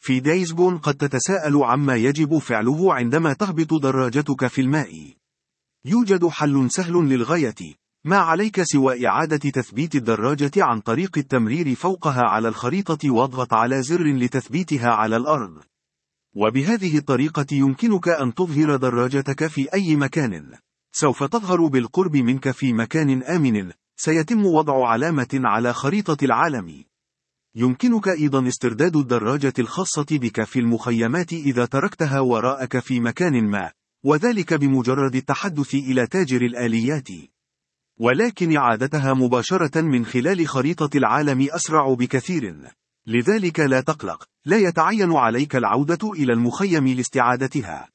في دايزبون قد تتساءل عما يجب فعله عندما تهبط دراجتك في الماء. يوجد حل سهل للغاية، ما عليك سوى إعادة تثبيت الدراجة عن طريق التمرير فوقها على الخريطة واضغط على زر لتثبيتها على الأرض. وبهذه الطريقة يمكنك أن تظهر دراجتك في أي مكان. سوف تظهر بالقرب منك في مكان آمن. سيتم وضع علامة على خريطة العالم. يمكنك أيضا استرداد الدراجة الخاصة بك في المخيمات إذا تركتها وراءك في مكان ما، وذلك بمجرد التحدث إلى تاجر الآليات. ولكن إعادتها مباشرة من خلال خريطة العالم أسرع بكثير. لذلك لا تقلق، لا يتعين عليك العودة إلى المخيم لاستعادتها.